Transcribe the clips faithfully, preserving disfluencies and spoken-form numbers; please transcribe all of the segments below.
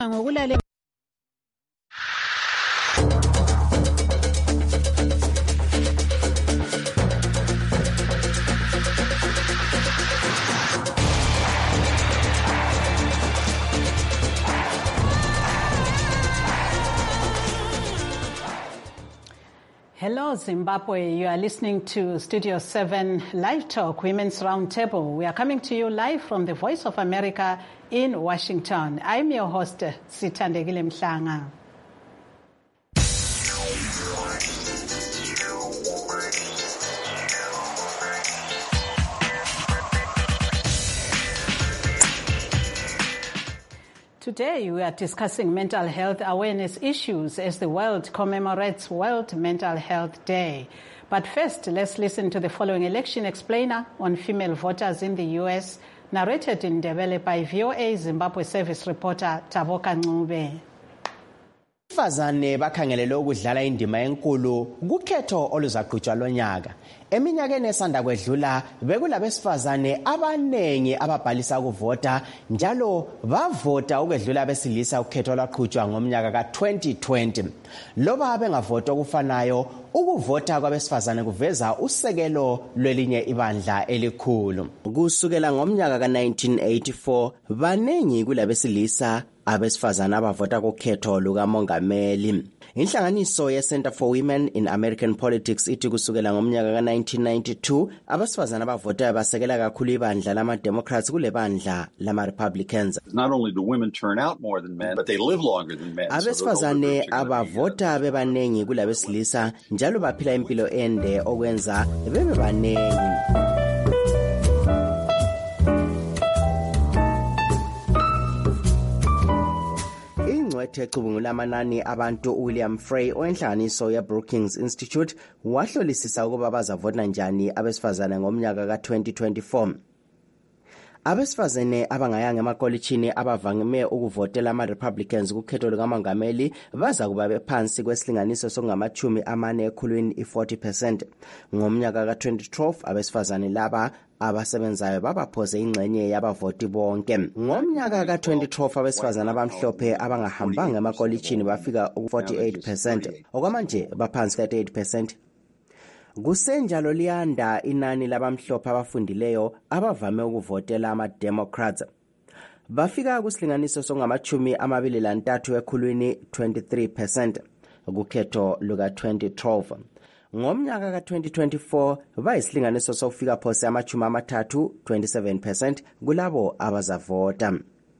Hello, Zimbabwe. You are listening to Studio seven Live Talk, Women's Roundtable. We are coming to you live from the Voice of America in Washington. I'm your host, Sithandegile Mhlanga. Today, we are discussing mental health awareness issues as the world commemorates World Mental Health Day. But first, let's listen to the following election explainer on female voters in the U S, narrated in Ndebele by V O A Zimbabwe service reporter Taboka Ncube. Abesifazane bakhangelelwe ukudlala indima enkulu kukhetho oluzaqhutshwa lonyaka. Eminyakeni esanda kwedlula bekulabesifazane abanengi ababhalisa ukuvota njalo bavota ukwedlula abesilisa ukhetho lwaqhutshwa ngomnyaka ka twenty twenty. Loba bengavota okufanayo, ukuvota kwabesifazane kuveza usekelo lwelinye ibandla elikhulu. Kusukela ngomnyaka ka nineteen eighty-four banengi kulabesilisa abesifazane abavota kukhetho lukamongameli. Inhlanganiso ye-Center for Women in American Politics ithi kusukela ngomnyaka ka nineteen ninety-two abesifazane abavotayo basekela kakhulu ibandla lama-Democrats kule bandla lama-Republicans. Not only do women turn out more than men, but they live longer than men. Abesifazane abavota bebanengi kulabesilisa njalo baphila impilo ende okwenza bebe banengi. Ecubungula amanani abantu William Frey owenhlanganiso ya Brookings Institute wahlolisisa ukuba bazavota njani abesifazane ngomnyaka ka twenty twenty-four. Abesifazane abangayanga emakolitshini abavame ukuvotela ama-Republicans kukhetho lukamongameli baza kuba bephansi kwesilinganiso sokungamachumi amane ekhulwini i-forty percent. Ngomnyaka ka twenty twelve abesifazane laba abasebenzayo babaphoze ingxenye yabavoti bonke. Ngomnyaka ka twenty twelve abesifazane abamhlophe abangahambanga emakolitshini bafika ku-forty-eight percent. Okwamanje baphansi ka thirty percent. Kusenjalo liyanda inani labamhlophe abafundileyo abavame ukuvotela ama-Democrats. Bafika kusilinganiso songamachumi amabili lantathu ekhulwini twenty-three percent kukhetho luka twenty twelve. Ngomnyaka ka twenty twenty-four bayisilinganiso sokufika phose amachumi amathathu twenty-seven percent kulabo abazavota.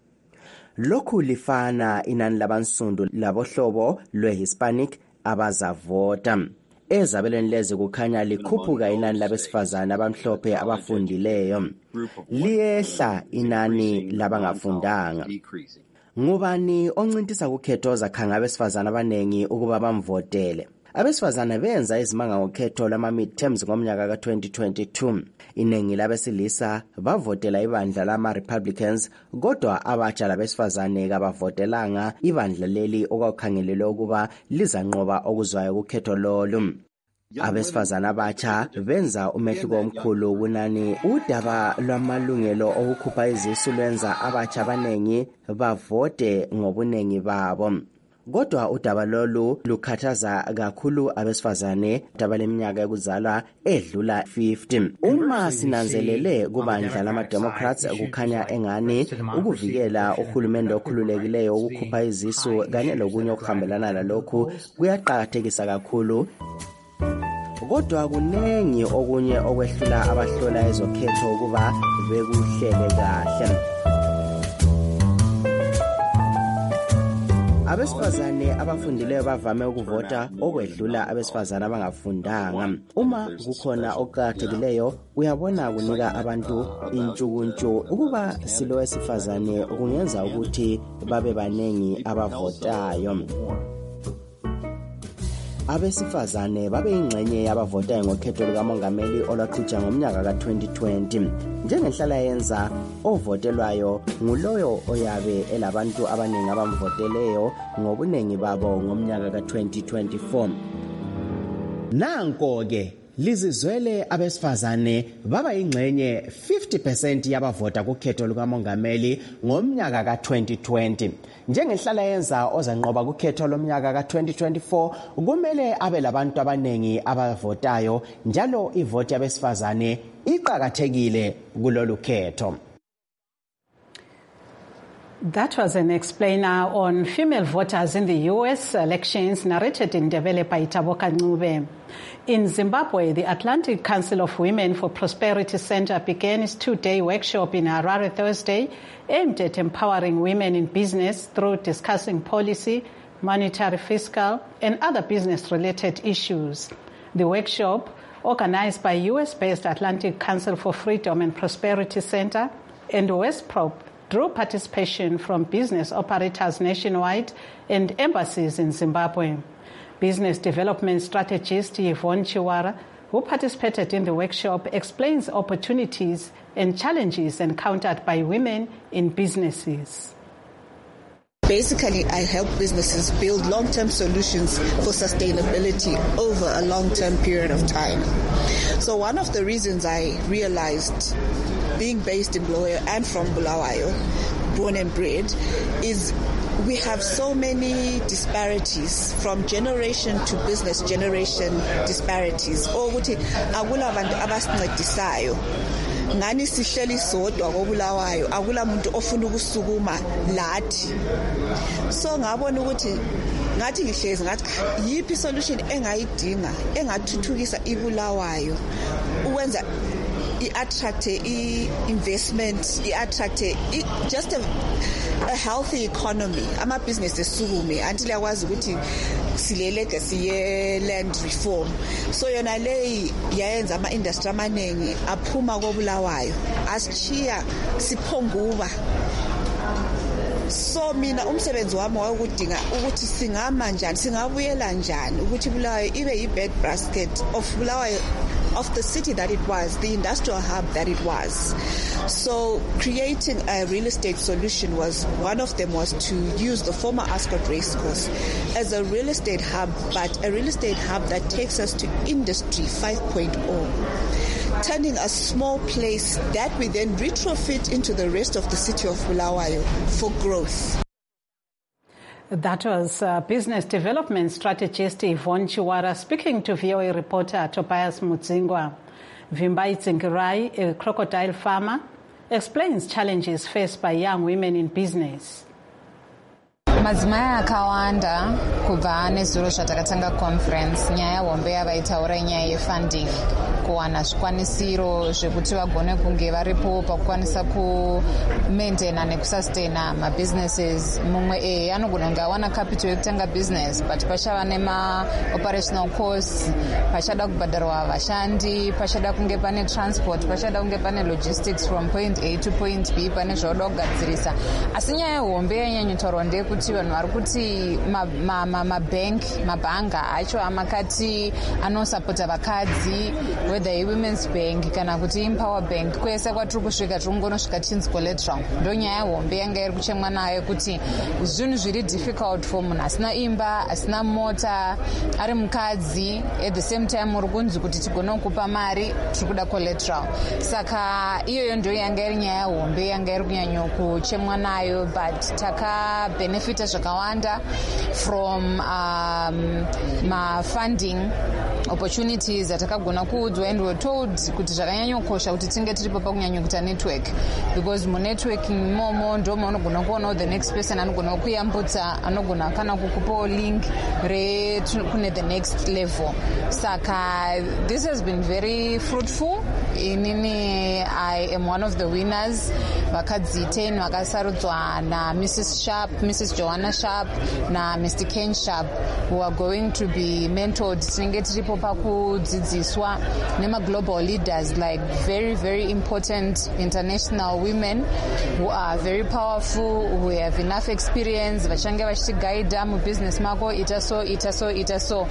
Lokhu lifana inani labansundu labohlobo lwe-Hispanic abazavota. Ezabelweni lezi kukhanya likhuphuka inani labesifazane abamhlophe abafundileyo. Liyehla inani labangafundanga. Ngubani oncintisa kukhetho zakhanga abesifazane abanengi ukuba bamvotele? Abesifazane benza izimanga ngokhetho lama-midterms ngomnyaka ka twenty twenty-two. Inengi labesilisa bavotela ibandla lama-Republicans, kodwa abatsha labesifazane kabavotelanga ibandla leli okwakhangelelwe ukuba lizanqoba okuzwayo kukhetho lolu. Abesifazane abatsha benza umehluko omkhulu kunani udaba lwamalungelo okukhupha izisu lwenza abatsha abanengi bavote ngobunengi babo. Kodwa udaba lolu lukhathaza kakhulu abesifazane abaleminyaka yokuzalwa edlula fifty. Uma sinanzelele kubandla lama-Democrats kukhanya engani ukuvikela uhulumende okhululekileyo ukukhupha izisu kanye lokunye okuhambelana nalokhu kuyaqakathekisa kakhulu. Kodwa kunengi okunye okwehlula abahlola ezokhetho ukuba bekuhlele kahle. Abesifazane abafundileyo bavame ukuvota okwedlula abesifazane abangafundanga. Uma kukhona okuqakathekileyo uyabona kunika abantu intshukuntshu ukuba silowesifazane kungenza ukuthi babe banengi abavotayo. Abesifazane babe ingxenye yabavotayo ngokhetho lukamongameli olwaqhutshwa ngomnyaka ka twenty twenty. Njengenhlala yenza ovotelwayo nguloyo oyabe elabantu abanengi abamvoteleyo ngobunengi babo ngomnyaka ka twenty twenty-four. Nanko ke lizizwele abesifazane baba ingxenye fifty percent yabavota kukhetho lukamongameli ngomnyaka ka twenty twenty. Njengenhlala yenza ozanqoba kukhetho lomnyaka ka twenty twenty-four kumele abe labantu abanengi abavotayo njalo ivoti yabesifazane iqhakathekile kulolu khetho. That was an explainer on female voters in the U S elections, narrated in Ndebele by Taboka Ncube. In Zimbabwe, the Atlantic Council of Women for Prosperity Center began its two-day workshop in Harare Thursday, aimed at empowering women in business through discussing policy, monetary, fiscal, and other business-related issues. The workshop, organized by U S-based Atlantic Council for Freedom and Prosperity Center and WestProp, drew participation from business operators nationwide and embassies in Zimbabwe. Business development strategist Yvonne Chiwara, who participated in the workshop, explains opportunities and challenges encountered by women in businesses. Basically, I help businesses build long-term solutions for sustainability over a long-term period of time. So one of the reasons I realized, being based in Bulawayo and from Bulawayo, born and bred, is we have so many disparities from generation to business generation disparities. Ukuthi akula bantu abasincedisayo. Ngani sihleli sodwa koBulawayo, akula muntu ofuna ukusukuma lathi. So ngabona ukuthi ngathi ngihlezi ngathi yipi solution engayidinga engathuthukisa iBulawayo ukwenza i-attract i-investment, i-attract just a, a healthy economy. Ama business esukume until yakwazi ukuthi sileleke siye land reform. So yona leyi yayenza ama industry amaningi aphuma koBulawayo ashiya siphonguba. So mina umsebenzi wami wayekudinga ukuthi singama njani, singabuyela njani ukuthi Bulawayo ibe yi-bed basket of Bulawayo, of the city that it was, the industrial hub that it was. So creating a real estate solution was, one of them was to use the former Ascot Racecourse as a real estate hub, but a real estate hub that takes us to Industry five point oh. Turning a small place that we then retrofit into the rest of the city of Bulawayo for growth. That was uh, business development strategist Yvonne Chiwara speaking to V O A reporter Tobias Mudzingwa. Vimbai Tsingirai, a crocodile farmer, explains challenges faced by young women in business. Madzimai akawanda kubva nezuro zvatakatanga conference nyaya hombe yavaitaura nyaya yefunding kuwana zvikwanisiro zvekuti vagone kunge varipo pakukwanisa kumaintaina nekusustaina mabusinesses. Mumwe e anogona kunge awana capital yekutanga business but pachava nema-operational costs, pachada kubhadharwa vashandi, pachada kunge pane transport, pachada kunge pane logistics from point A to point B, pane zvauda kugadzirisa. Asi nyaya hombe yanyanyotaurwa ndeyekuti vanhu vari kuti mabank mabhanga acho amakati anosapota vakadzi, whether i-women's bank kana kuti impower bank, kwese kwatiri kusvika tiri kungonosvika tinzi collateral. Ndo nyaya hombe yanga iri kuchemwa nayo kuti zvinhu zviri difficult for munhu asina imba, asina mota, ari mukadzi, at the same time uri kunzi kuti tigone kukupa mari, tiri kuda collateral. Saka iyoyo ndo yanga iri nyaya hombe yanga iri kunyanyo kuchemwa nayo, but taka benefita zvakawanda from um, ma-funding opportunities atakagona kuudzwa, and were told kuti zvakanyanyokosha kuti tinge tiripo pakunyanyokuita network, because mu-networking momo ndo maunogona kuonawo the next person anogona kuyambutsa, anogona kana kukupawo link re kune the next level. Saka this has been very fruitful. Inini I am one of the winners. Vakadzi ten vakasarudzwa na Missus Sharp, Missus Joanna Sharp na Mister Ken Sharp, who are going to be mentored. Tinenge tiripo pakudzidziswa nema global leaders, like very very important international women who are very powerful, who have enough experience, vachange vachitiguida mu business mako, ita so ita so ita so.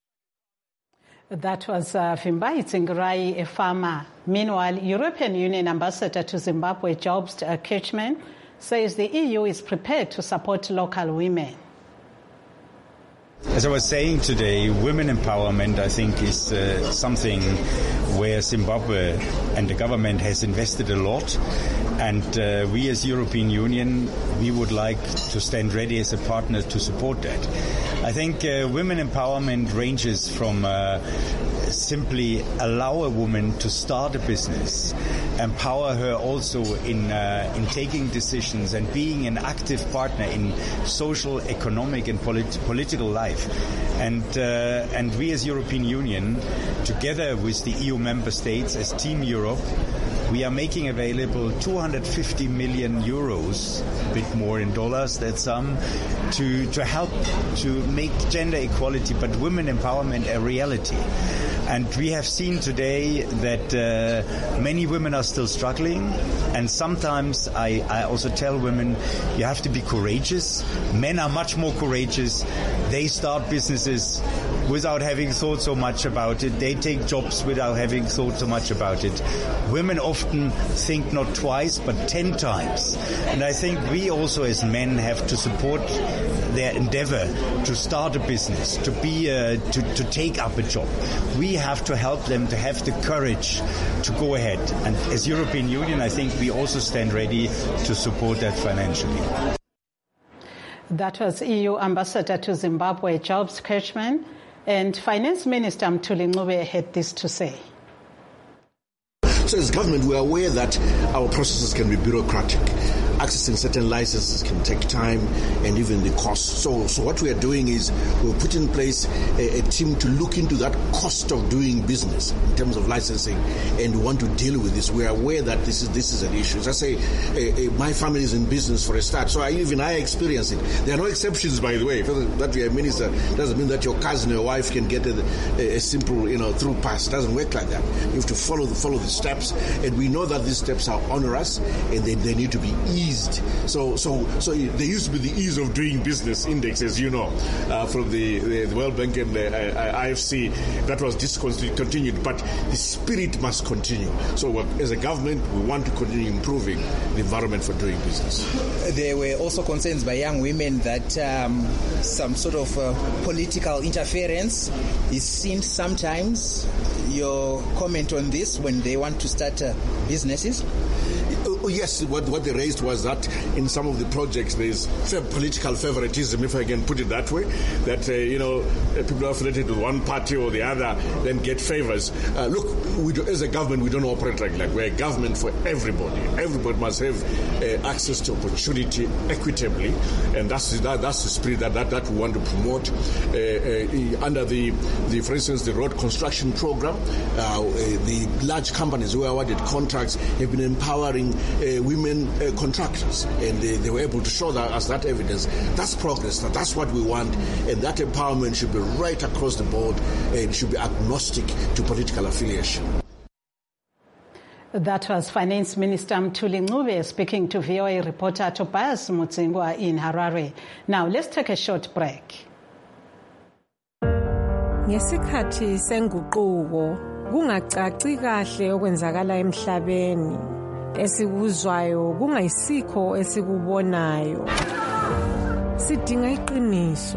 That was uh, Vimbai Tsingirai, a farmer. Meanwhile, European Union Ambassador to Zimbabwe, Jobst uh, Kirchman, says the E U is prepared to support local women. As I was saying today, women empowerment, I think, is uh, something where Zimbabwe and the government has invested a lot. And uh, we as European Union, we would like to stand ready as a partner to support that. I think uh, women empowerment ranges from uh, simply allow a woman to start a business, empower her also in uh, in taking decisions and being an active partner in social, economic and polit- political life. And uh, and we as European Union, together with the E U member states as Team Europe, we are making available two hundred fifty million euros, a bit more in dollars, that's some, to, to help to make gender equality but women empowerment a reality. And we have seen today that uh, many women are still struggling, and sometimes I, I also tell women, you have to be courageous. Men are much more courageous. They start businesses without having thought so much about it. They take jobs without having thought so much about it. Women often think not twice, but ten times. And I think we also as men have to support their endeavor to start a business, to be, uh, to, to take up a job. We have to help them to have the courage to go ahead. And as European Union, I think we also stand ready to support that financially. That was E U Ambassador to Zimbabwe, Jobs Kirchman, and Finance Minister Mthuli Ncube had this to say. So as government, we are aware that our processes can be bureaucratic. Accessing certain licenses can take time and even the cost. So, so what we are doing is we'll put in place a, a team to look into that cost of doing business in terms of licensing, and we want to deal with this. We are aware that this is this is an issue. As I say, uh, uh, my family is in business for a start, so I, even I experience it. There are no exceptions, by the way. That you're a minister doesn't mean that your cousin or wife can get a, a, a simple, you know, through pass. It doesn't work like that. You have to follow the follow the steps, and we know that these steps are onerous and they, they need to be eased. So, so, so there used to be the ease of doing business index, as you know, uh, from the, the, the World Bank and the uh, I F C. That was discontinued, but the spirit must continue. So, as a government, we want to continue improving the environment for doing business. There were also concerns by young women that um, some sort of uh, political interference is seen sometimes. Your comment on this when they want to start uh, businesses? Oh, yes, what, what they raised was that in some of the projects there's political favoritism, if I can put it that way, that, uh, you know, people affiliated with one party or the other then get favors. Uh, look, we do, as a government, we don't operate like that. We're a government for everybody. Everybody must have uh, access to opportunity equitably, and that's that, that's the spirit that, that, that we want to promote. Uh, uh, under the, the, for instance, the road construction program, uh, uh, the large companies who are awarded contracts have been empowering Uh, women uh, contractors, and they, they were able to show that as that evidence. That's progress. That's what we want, and that empowerment should be right across the board and should be agnostic to political affiliation. That was Finance Minister Mthuli Ncube speaking to V O A reporter Tobias Mutsingwa in Harare. Now let's take a short break. Ngesikhathi senguquko kungacaci kahle okwenzakala emhlabeni. Esikuzwayo kungayisikho esikubonayo. Sidinga iqiniso.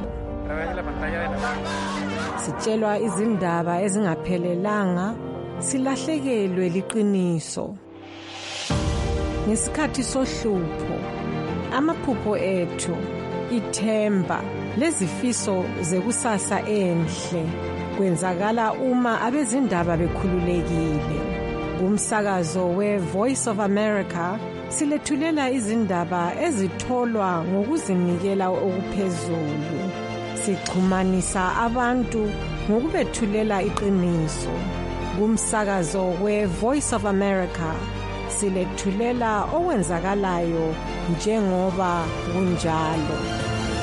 Sitshelwa izindaba ezingaphelelanga, silahlekelwe liqiniso. Ngesikhathi sohlupho, amaphupho ethu, ithemba, lezifiso zekusasa enhle kwenzakala uma abezindaba bekhululekile. Umsakazo we Voice of America silethulela izindaba ezitholwa ngokuzinikela okuphezulu. Sixhumanisa abantu ngokubethulela iqiniso. Umsakazo we Voice of America silethulela okwenzakalayo njengoba kunjalo.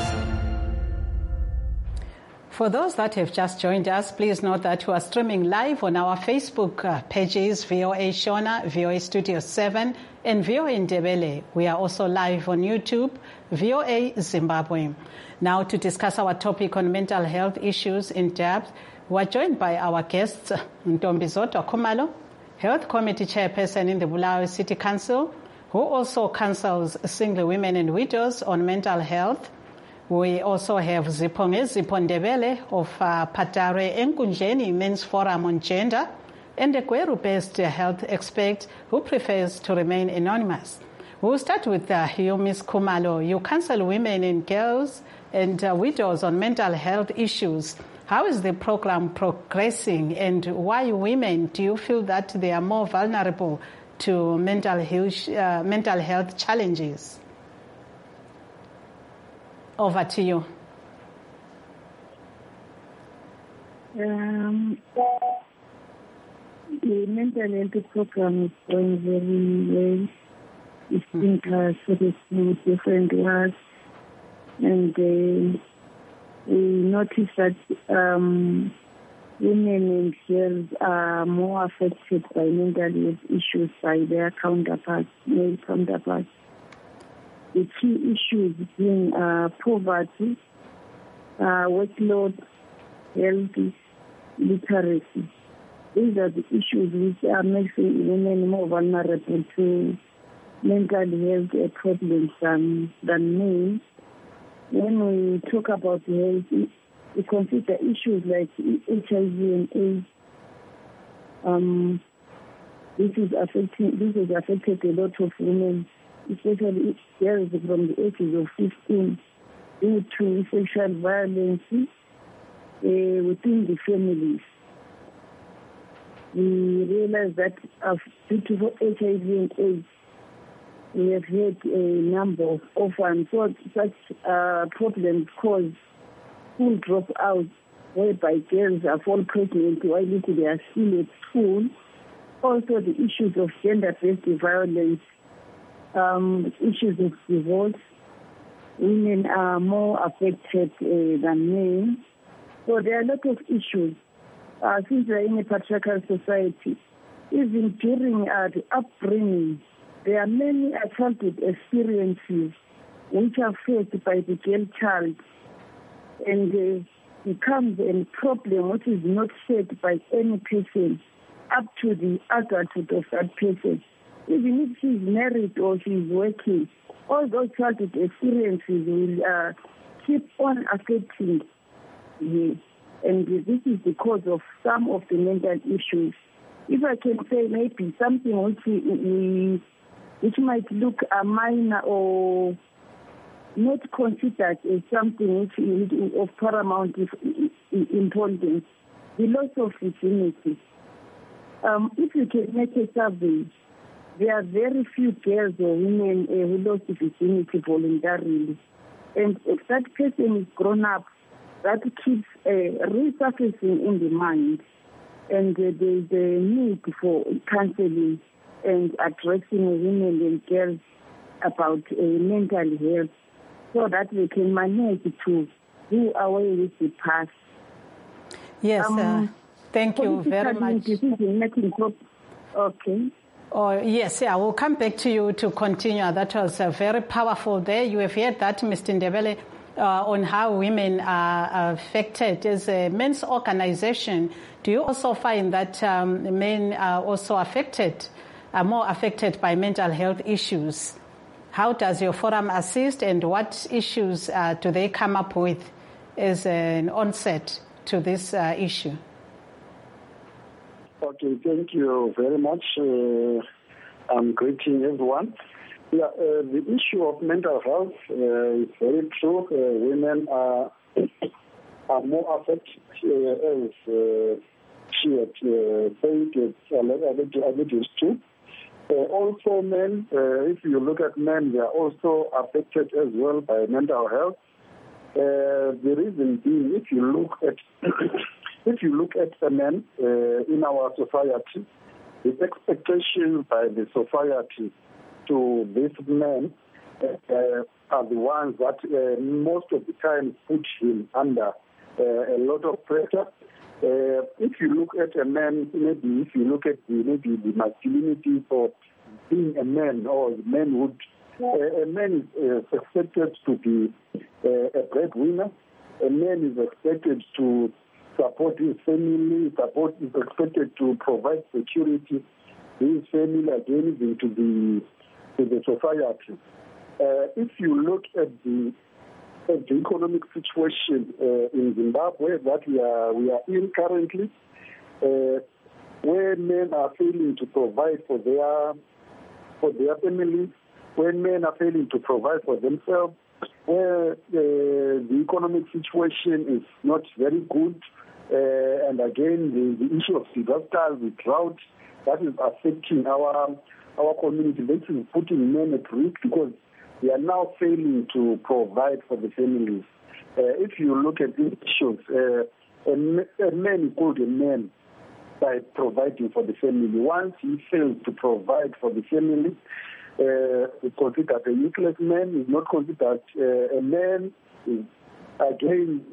For those that have just joined us, please note that we are streaming live on our Facebook uh, pages, V O A Shona, V O A Studio seven, and V O A Ndebele. We are also live on YouTube, V O A Zimbabwe. Now to discuss our topic on mental health issues in depth, we are joined by our guests, Ntombizoto Khumalo, Health Committee Chairperson in the Bulawayo City Council, who also counsels single women and widows on mental health. We also have Ziponge Zipondebele of uh, Patare Enkundleni Men's Forum on Gender, and a Gweru-based health expert who prefers to remain anonymous. We'll start with uh, you, Miz Khumalo. You counsel women and girls and uh, widows on mental health issues. How is the program progressing, and why women do you feel that they are more vulnerable to mental health, uh, mental health challenges? Over to you. Um, the mental health program is going very well. It's been sort with different words, and uh, we notice that um, women and girls are more affected by mental health issues by their counterparts, male counterparts. The key issues being uh, poverty, uh, workload, health, literacy. These are the issues which are making women more vulnerable to mental health problems than, than men. When we talk about health, we consider issues like H I V and AIDS. Um, this is affecting. This has affected a lot of women, especially girls from the ages of fifteen, due to sexual violence uh, within the families. We realize that uh, due to H I V and AIDS, we have had a number of orphans. So such uh, problems cause school dropouts, whereby girls are fall pregnant while they are still at school. Also, the issues of gender-based violence, um, issues of divorce. Women are more affected uh, than men. So there are a lot of issues. Uh, since we are in a patriarchal society, even during uh, the upbringing, there are many childhood experiences which are faced by the girl child, and uh, becomes a problem which is not shared by any person up to the adulthood of that person. Even if she's married or she's working, all those childhood experiences will uh, keep on affecting her. And this is because of some of the mental issues. If I can say maybe something which we, we which might look a minor or not considered as something which is of paramount importance, the loss of virginity. Um, if you can make a survey, there are very few girls or women uh, who lost virginity voluntarily. And if that person is grown up, that keeps uh, resurfacing in the mind. And uh, there's a need for counseling and addressing women and girls about uh, mental health so that we can manage to do away with the past. Yes, um, uh, thank you very much. Making okay. Oh, yes, yeah, we'll come back to you to continue. That was uh, very powerful there. You have heard that, Mister Ndebele, uh, on how women are affected. As a men's organization, do you also find that um, men are also affected, are more affected by mental health issues? How does your forum assist, and what issues uh, do they come up with as an onset to this uh, issue? Okay, thank you very much. Uh, I'm greeting everyone. Yeah, uh, the issue of mental health uh, is very true. Uh, women are are more affected, uh, as uh, she had uh, said, it's alluded to. Uh, also, men, uh, if you look at men, they are also affected as well by mental health. Uh, the reason being, if you look at if you look at the men uh, in our society, the expectations by the society to these men uh, are the ones that uh, most of the time put him under uh, a lot of pressure. Uh, if you look at a man, maybe if you look at the, maybe the masculinity for being a man or manhood, uh, a man is uh, expected to be uh, a breadwinner. A man is expected to support his family, support is expected to provide security to his family, again, into the to the society. Uh, if you look at the of the economic situation uh, in Zimbabwe that we are we are in currently, uh, where men are failing to provide for their for their families, where men are failing to provide for themselves, where uh, the economic situation is not very good, uh, and again the, the issue of disaster, the drought, that is affecting our our community. This is putting men at risk because they are now failing to provide for the families. Uh, if you look at these issues, uh, a, a man is called a man by providing for the family. Once he fails to provide for the family, uh, is considered a useless man, is not considered uh, a man. Is, again,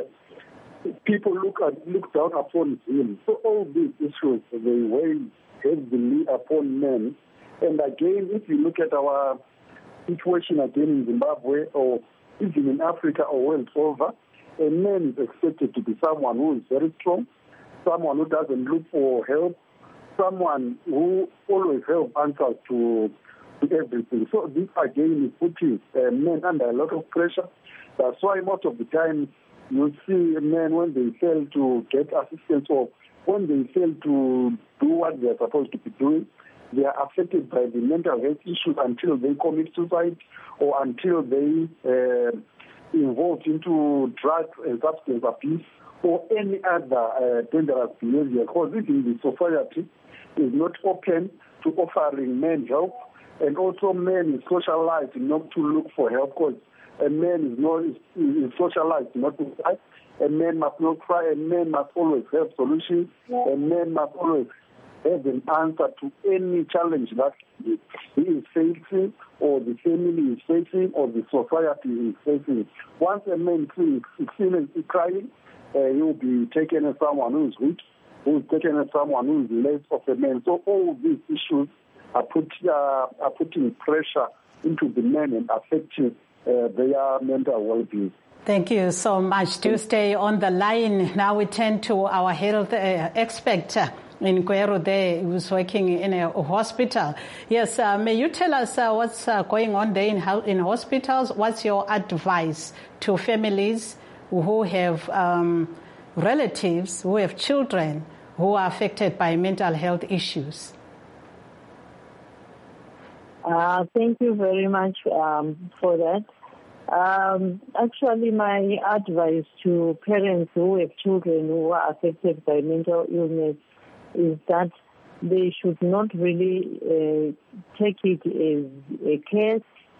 uh, people look at look down upon him. So all these issues, they weigh heavily upon men. And again, if you look at our situation again in Zimbabwe or even in Africa or world over, a man is expected to be someone who is very strong, someone who doesn't look for help, someone who always helps answers to, to everything. So this again is putting uh, men under a lot of pressure. That's why most of the time you see men when they fail to get assistance or when they fail to do what they are supposed to be doing, they are affected by the mental health issues until they commit suicide or until they uh, involve into drug and substance abuse or any other uh, dangerous behavior. Because this in the society is not open to offering men help, and also men is socialized not to look for help because a man is not is, is socialized not to cry. A man must not cry. A man must always have solutions. A man must always have an answer to any challenge that he is facing or the family is facing or the society is facing. Once a man is seen crying, uh, he will be taken as someone who is weak, who is taken as someone who is less of a man. So all these issues are, put, uh, are putting pressure into the men and affecting uh, their mental well-being. Thank you so much. Do stay on the line. Now we turn to our health uh, expert in Gweru there, who's working in a hospital. Yes, uh, may you tell us uh, what's uh, going on there in, in hospitals? What's your advice to families who have um, relatives, who have children who are affected by mental health issues? Uh, thank you very much um, for that. Um, actually, my advice to parents who have children who are affected by mental illness is that they should not really uh, take it as a curse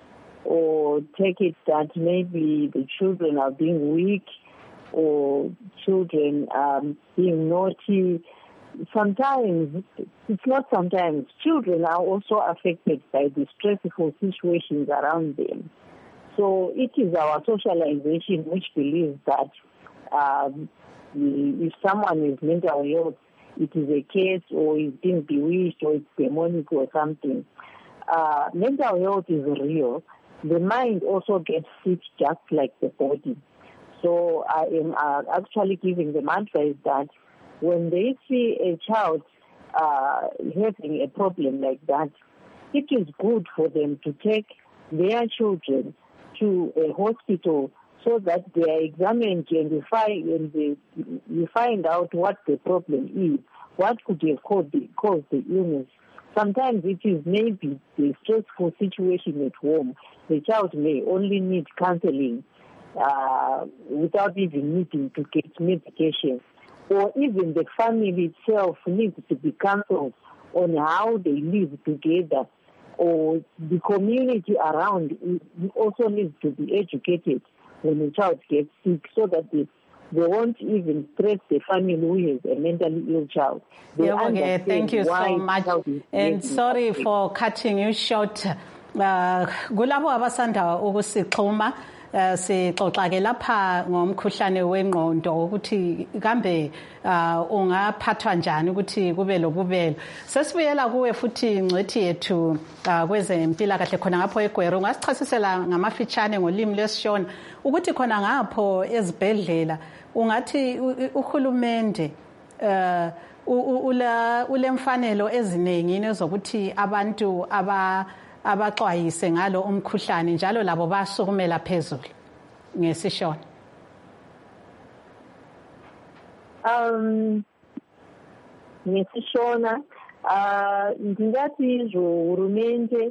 or take it that maybe the children are being weak or children are being naughty. Sometimes, it's not sometimes, children are also affected by the stressful situations around them. So it is our socialization which believes that um, if someone is mental ill, it is a case or is being bewitched or it's demonic or something. Uh, mental health is real. The mind also gets sick just like the body. So I am uh, actually giving them advice that when they see a child uh, having a problem like that, it is good for them to take their children to a hospital so that they are examined and you find, and they, you find out what the problem is, what could have caused the, caused the illness. Sometimes it is maybe the stressful situation at home. The child may only need counseling uh, without even needing to get medication. Or even the family itself needs to be counseled on how they live together. Or the community around also needs to be educated when a child gets sick so that they, they won't even stress the family who has a mentally ill child. They yeah, okay. Thank you so much. And sorry for cutting you short. Kulabo abasanda ukusixhuma sixoxa ke lapha ngomkhuhlane wengqondo ukuthi kambe ungaphathwa njani ukuthi kube lobubelo. Sesibuyela kuwe futhi ngcithi yethu kwezempilakahle khona ngapho eGweru. Ungasichasisela ngamafitshane ngolimi lesishona ukuthi khona ngapho ezibhedlela ungathi uhulumende uh ula ulemfanelo eziningi nezokuthi abantu aba abaxwayise ngalo umkhuhlane njalo labo basukumela phezulu. ngesishona? Um, ngesishona uh, ndingati izvo hurumende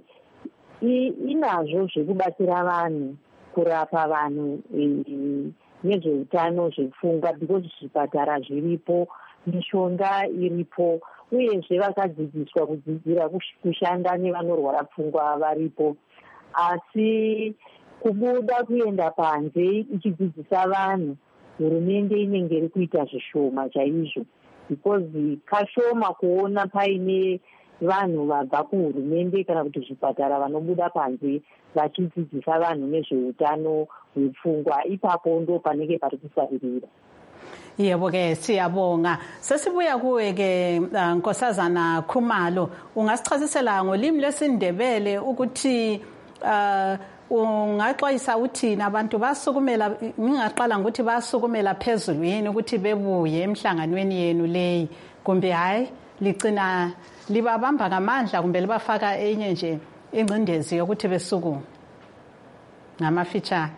inazvo zvekubatsira vanhu kurapa vanhu nezveutano zvepfungwa because zvipatara zviripo, mishonga iripo, uyezve vakadzidziswa kudzidzira kushanda nevanorwara pfungwa varipo. Asi kubuda kuenda panze ichidzidzisa vanhu, hurumende inenge iri kuita zvishoma chaizvo, because kashoma kuona paine vanhu vabva kuhurumende kana kuti zvipatara vanobuda panze vachidzidzisa vanhu nezveutano hwepfungwa. Ipapo ndo panenge pari kusaririra. Yebo ke siyabonga. Sesibuya kuwe ke Nkosazana Khumalo, ungasichazisela ngolimi lwesiNdebele ukuthi uh ungaxwayisa uthini abantu basukumela, ngingaqala ngokuthi basukumela phezulu yini ukuthi bebuye emhlanganweni yenu leyi, kumbe hayi licina libabamba ngamandla kumbe libafaka enye nje ingcindezi yokuthi besukume ngamafitshane?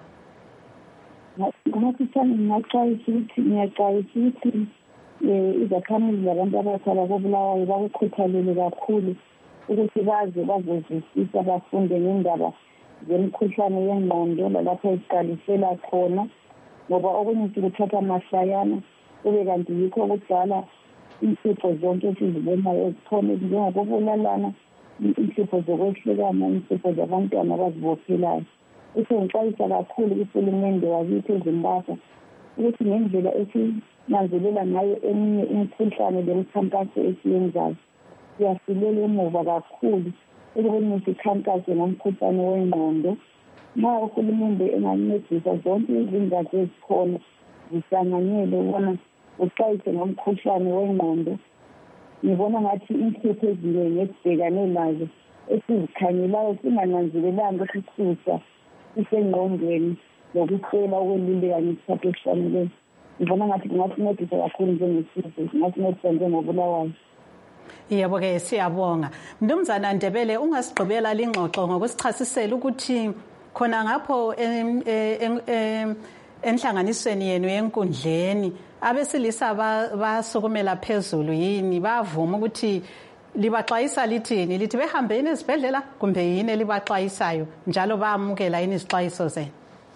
Ngamafitshane ngingaxwayisa ukuthi ngiyaxwayisa ukuthi izakhamuzi zabantu abahlala koBulawayo bakukhuthalele kakhulu ukuthi baze bazozwisisa, bafunde ngendaba zemikhuhlane yengqondo lalapho isiqalisela khona, ngoba okunye sikuthatha mahlayana kube kanti yikho okudala insipho zonke esizibonayo ezithole njengokubulalana, insipho zokwehlekana, insipho zabantwana abazibophelayo. Isso ngixwayisa kakhulu kuhulumende wakithi eZimbabwe ukuthi ngendlela esinanzelela ngayo eminye imikhuhlane lemikhankaso esiyenzayo siyasilela emuva kakhulu ukubona sikhankase ngomkhuhlane wengqondo. Nxa uhulumende engancedisa zonke izingatsha ezikhona zihlanganyele ukubona uxwayise ngomkhuhlane wengqondo, ngibona ngathi inhlupho ezinengi esibhekane nazo esizikhanyelayo singananzelelanga ukususa isengqondweni nokuhlela ukweluleka ngesikhathi esifaneleyo. Ngibona ngathi kungasincedisa kakhulu njengesizwe, kungasincedisa njengoBulawayo. Yebo ke siyabonga. Mnumzana Ndebele, ungasigqibela lingxoxo ngokusichasisela ukuthi khona ngapho enhlanganisweni yenu yenkundleni abesilisa basukumela phezulu yini, bavuma ukuthi libaxwayisa lithini, lithi behambeni ezibhedlela kumbe yini elibaxwayisayo njalo baamukela yini izixwayiso zenu?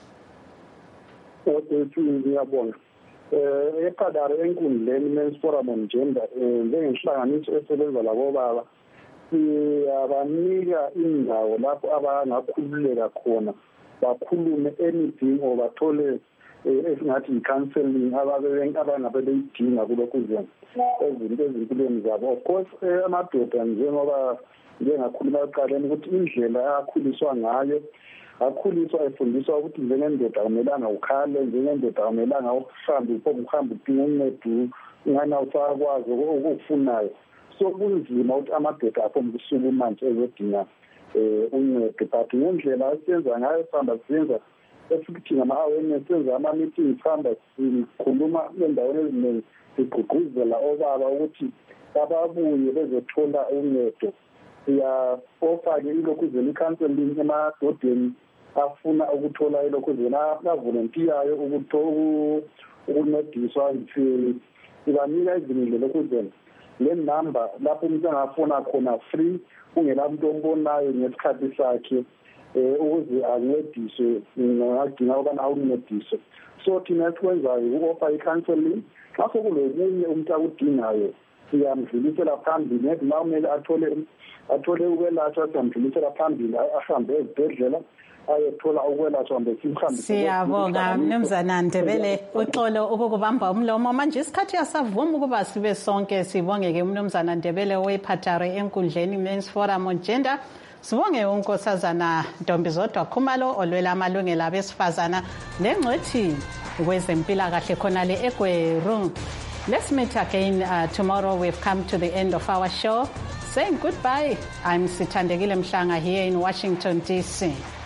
Ngiyabonga. Eh eqadara enkundleni Men's Forum on Gender njengenhlanganiso esebenza labobaba siyabanika indawo lapho abangakhululeka khona bakhulume anything or bathole esingathi i-counseling abangabe beyidinga kulokhu kuzena ezinto ezimpilweni zabo. Of course amadoda njengoba njengakhuluma ekuqaleni ukuthi indlela akhuliswa ngayo, akhuliswa efundiswa ukuthi njengendoda akumelanga ukhale, njengendoda akumelanga uhambe uhambe udinga uncedo ingana usakwazi okufunayo. So kunzima ukuthi amadoda apho mbusuku manje ezodinga uncedo, but ngendlela esiyenza ngayo sihamba siyenza esithi ngama-awareness, senza ama-meeting, sihamba sikhuluma endaweni eziningi sigqugquzela obaba ukuthi bababuye bezothola uncedo. Siyaofa-ke ilokhuzela i-counseling emadodeni afuna ukuthola ilokhuzela avolontiyayo ukuncediswa. Sibanika ezinye lokhuzela le number lapho umuntu angafona khona free kungela muntu ombonayo ngesikhathi sakhe ukuze ancediswe ngadinga ukubana awuncediswe. So thina sikwenzayo uku-offer i-counseling. Xa sokulokunye umuntu akudingayo siyamdlulisela phambili, nedi ma umele athole athole ukwelatshwa siyamdlulisela phambili ahambe ezibhedlela ayethola ukwelatshwa mbe simhambe. Siyabonga Mnumzana Ndebele uxolo ukukubamba umlomo. Manje isikhathi yasavuma ukuba sibe sonke sibongeke Mnumzana Ndebele wephathare enkundleni Men's Forum on Gender. Sibonge uNkosazana Ntombizodwa Khumalo olwela amalungelo abesifazana nengcwethi kwezempilakahle khona le eGweru. Let's meet again uh, tomorrow. We've come to the end of our show. Saying goodbye. I'm Sithandekile Mhlanga here in Washington, D C